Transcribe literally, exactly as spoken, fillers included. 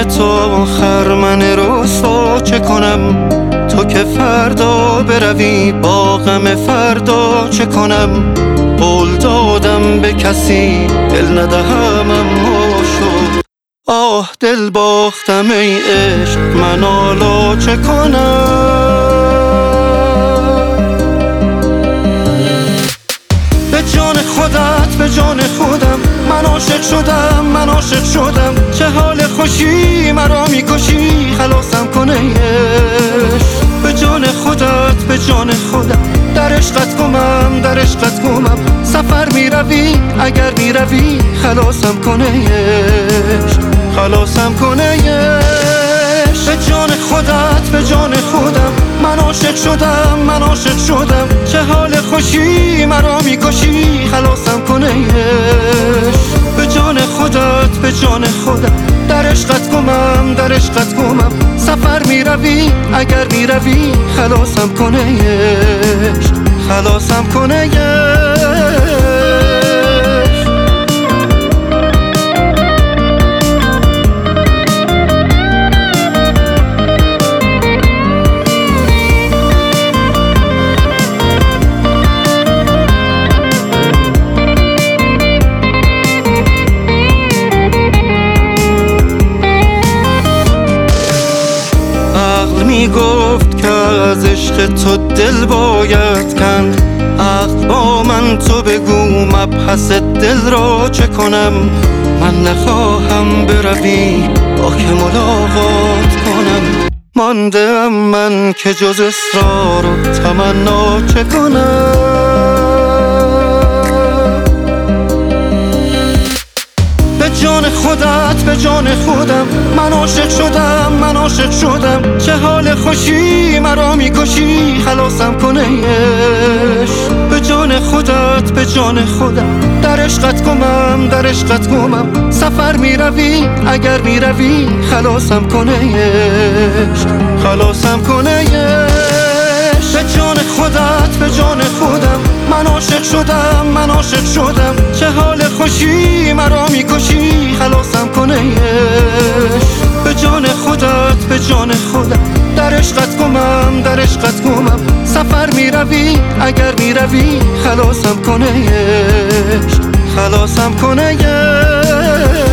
عشق تو خرمن رسوا چه کنم؟ تو که فردا بروی با غم فردا چه کنم؟ قول دادم به کسی دل ندهم اما شد. آه دل باختم ای عشق من حالا چه کنم؟ به جان خودت به جان خودم من عاشق شدم من عاشق شدم. چه حال خوشی مرا میکشی خلاصم کن ای عشق. به جان خودت به جان خودم در عشقت گمم در عشقت گمم. سفر میروی اگر میروی خلاصم کن ای عشق خلاصم کن ای عشق. به جان خودت به جان خودم من عاشق شدم من عاشق شدم. چه حال خوشی مرا میکشی خلاصم کن ای عشق. به جان خودت به جان خودم در عشقت گمم در عشقت گمم. سفر میروی اگر میروی خلاصم کن ای عشق خلاصم کن ای عشق. می گفت که از عشق تو دل باید کند. عقل با من تو بگو مبحث دل را چه کنم؟ من نخواهم بروی با که ملاقات کنم. مانده ام من که جز اصرار و تمنا چه کنم؟ به جان خودت به جان خودم من عاشق شدم من عاشق شدم. چه حال خوشی مرا میکشی خلاصم کن ای عشق. به جان خودت به جان خودم در عشقت گمم در عشقت گمم. سفر میروی اگر میروی خلاصم کن ای عشق خلاصم کن ای عشق. به جان خودت به جان خودم من عاشق شدم من عاشق شدم. چه حال خوشی مرا میکشی خلاصم کن ای عشق. به جان خودت به جان خودم در عشقت گمم در عشقت گمم. سفر میروی اگر میروی خلاصم کن ای عشق خلاصم کن ای عشق.